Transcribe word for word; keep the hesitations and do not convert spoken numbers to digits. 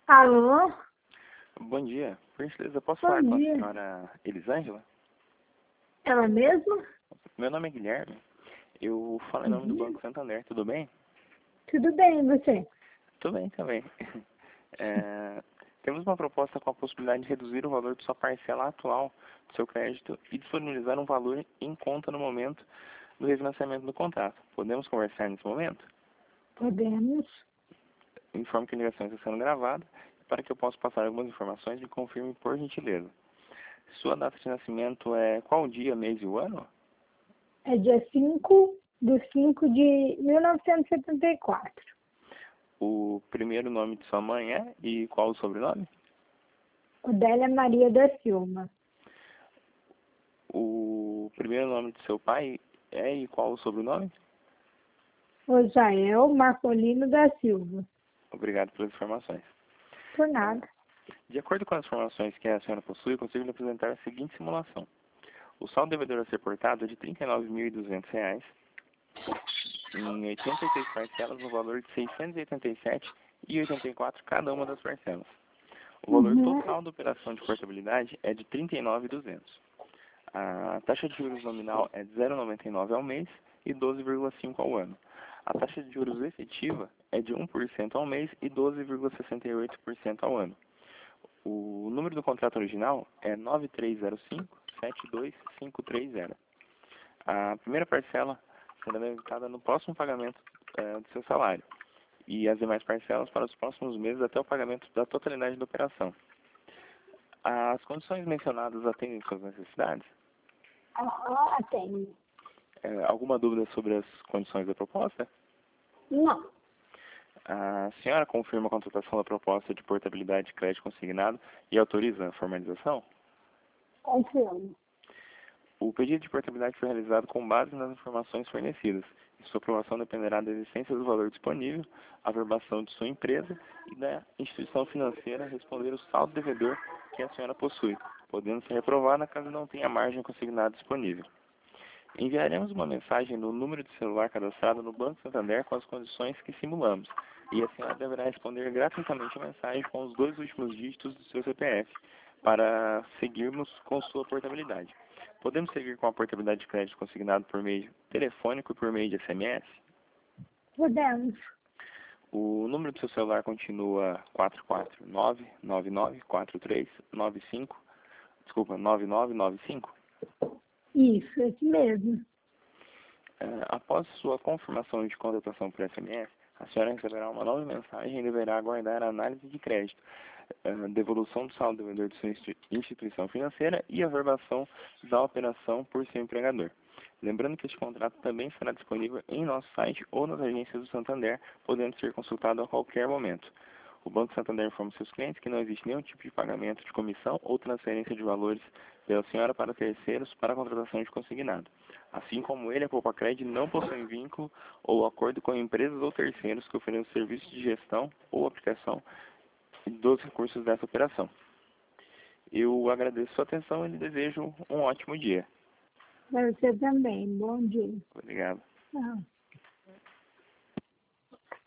Alô? Bom dia. Por gentileza, posso Bom falar com a dia. senhora Elisângela? Ela mesma? Meu nome é Guilherme. Eu falo em Bom nome do dia. Banco Santander, tudo bem? Tudo bem, e você? Tudo bem também. É, temos uma proposta com a possibilidade de reduzir o valor de sua parcela atual do seu crédito e disponibilizar um valor em conta no momento do refinanciamento do contrato. Podemos conversar nesse momento? Podemos. Informo que a ligação está sendo gravada para que eu possa passar algumas informações e confirme por gentileza. Sua data de nascimento é qual dia, mês e o ano? É dia cinco de cinco de mil novecentos e setenta e quatro. O primeiro nome de sua mãe é e qual o sobrenome? Odélia Maria da Silva. O primeiro nome de seu pai é e qual o sobrenome? Ojael Marcolino da Silva. Obrigado pelas informações. Por nada. De acordo com as informações que a senhora possui, eu consigo lhe apresentar a seguinte simulação. O saldo devedor a ser portado é de trinta e nove mil e duzentos reais, em oitenta e seis parcelas, no valor de seiscentos e oitenta e sete reais e oitenta e quatro centavos cada uma das parcelas. O valor Uhum. total da operação de portabilidade é de trinta e nove mil e duzentos reais. A taxa de juros nominal é de zero vírgula noventa e nove ao mês e doze vírgula cinco ao ano. A taxa de juros efetiva é de um por cento ao mês e doze vírgula sessenta e oito por cento ao ano. O número do contrato original é nove três zero cinco, sete dois cinco três zero. A primeira parcela será debitada no próximo pagamento é, do seu salário e as demais parcelas para os próximos meses até o pagamento da totalidade da operação. As condições mencionadas atendem suas necessidades? Ah, tem. É, alguma dúvida sobre as condições da proposta? Não. A senhora confirma a contratação da proposta de portabilidade de crédito consignado e autoriza a formalização? Confirmo. O pedido de portabilidade foi realizado com base nas informações fornecidas. E sua aprovação dependerá da existência do valor disponível, a verbação de sua empresa e da instituição financeira responder o saldo devedor que a senhora possui, podendo ser reprovada caso não tenha margem consignada disponível. Enviaremos uma mensagem no número de celular cadastrado no Banco Santander com as condições que simulamos, e a senhora deverá responder gratuitamente a mensagem com os dois últimos dígitos do seu C P F, para seguirmos com sua portabilidade. Podemos seguir com a portabilidade de crédito consignado por meio telefônico e por meio de S M S? Podemos. O número do seu celular continua quatro quatro nove, nove nove quatro três nove cinco, desculpa, nove nove nove cinco? Isso, esse mesmo. Uh, após sua confirmação de contratação por S M S, a senhora receberá uma nova mensagem e deverá aguardar a análise de crédito, uh, devolução do saldo devedor de sua instituição financeira e a verbação da operação por seu empregador. Lembrando que este contrato também será disponível em nosso site ou nas agências do Santander, podendo ser consultado a qualquer momento. O Banco Santander informa seus clientes que não existe nenhum tipo de pagamento de comissão ou transferência de valores pela senhora para terceiros para a contratação de consignado. Assim como ele, a Poupacred não possui vínculo ou acordo com empresas ou terceiros que ofereçam serviços de gestão ou aplicação dos recursos dessa operação. Eu agradeço sua atenção e lhe desejo um ótimo dia. Para você também. Bom dia. Obrigado. Tchau.